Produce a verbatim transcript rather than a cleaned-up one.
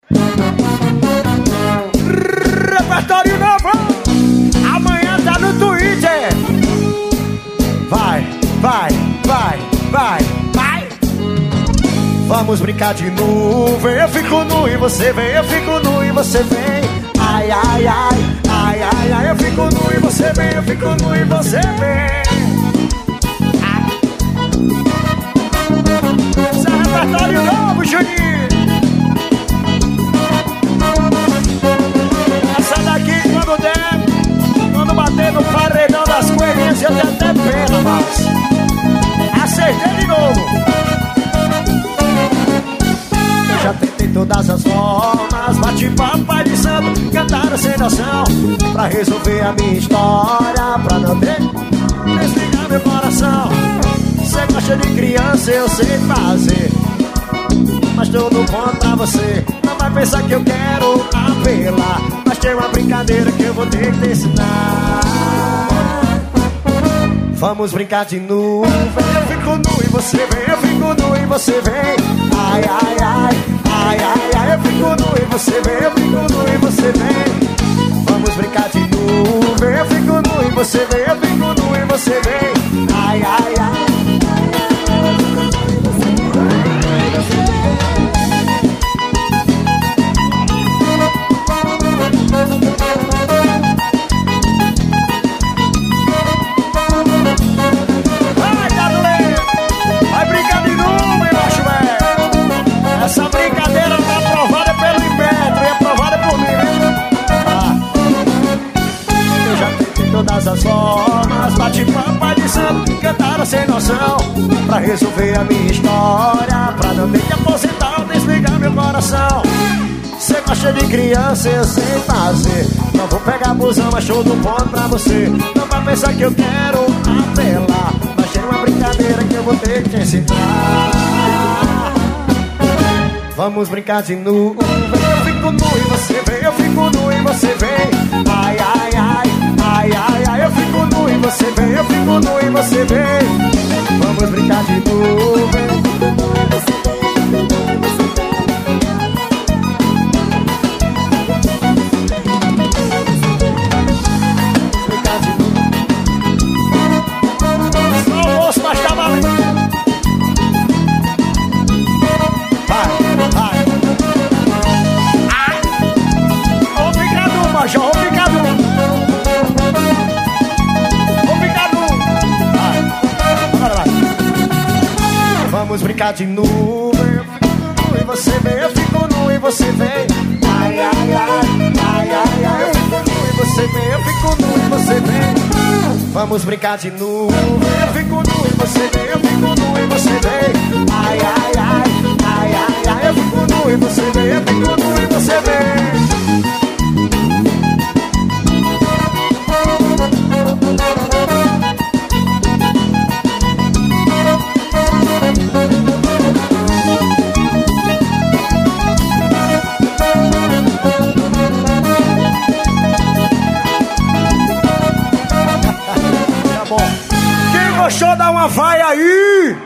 Repertório novo. Amanhã tá no Twitter. Vai, vai, vai, vai, vai. Vamos brincar de nu. Vem, eu fico nu e você vem. Eu fico nu e você vem. Ai, ai, ai, ai, ai, ai. Eu fico nu e você vem. Eu fico nu e você vem. Esse é repertório novo, Juninho. Essa daqui quando der, quando bater no paredão das coelhinhas, eu tenho até pena, mas acertei de novo. Eu já tentei todas as formas, bati papai de santo, cantaram sem noção, pra resolver a minha história, pra não ter desligar meu coração. Você gosta de criança, eu sei fazer, mas tudo bom pra você. Não vai pensar que eu quero apelar, mas tem uma brincadeira que eu vou ter que te ensinar. Vamos brincar de nu. Eu fico nu e você vem. Eu fico nu e você vem. Ai, ai, ai, ai, ai, ai. Eu fico nu e você vem. Eu fico nu e você vem. Vamos brincar de nu. Eu fico nu e você vem. Eu fico nu e você vem. Ai, ai, ai. Vai, Carlinhos! Vai brincar de novo, meu macho, velho! Essa brincadeira tá aprovada pelo Inmetro e aprovada por mim, né? Ah. Eu já tentei todas as formas, bati papai de santo, cantaram sem noção, pra resolver a minha história, pra não ter que aposentar ou desligar meu coração. Você gosta de criança, eu sei fazer. Não vou pegar busão, mas show do ponto pra você. Não vai pensar que eu quero apelar, mas tem uma brincadeira que eu vou ter que te ensinar. Vamos brincar de nu. Eu fico nu e você vem. Eu fico nu e você vem. Ai, ai, ai, ai, ai, ai. Eu fico nu e você vem. Eu fico nu e você vem. Vamos brincar de nu. Eu fico nu e você vem. Vamos brincar de nu. Eu fico nu e você vem. Eu fico nu e você vem. Ai, ai, ai, ai, ai, ai. Eu fico nu e você vem. Eu fico nu e você vem. Vamos brincar de nu. Eu fico nu e você vem. Eu fico nu e você vem. Ai, ai, ai, ai, ai, ai. Eu fico nu e você vem. Eu fico nu e você vem. Quem gostou, dá uma vai aí!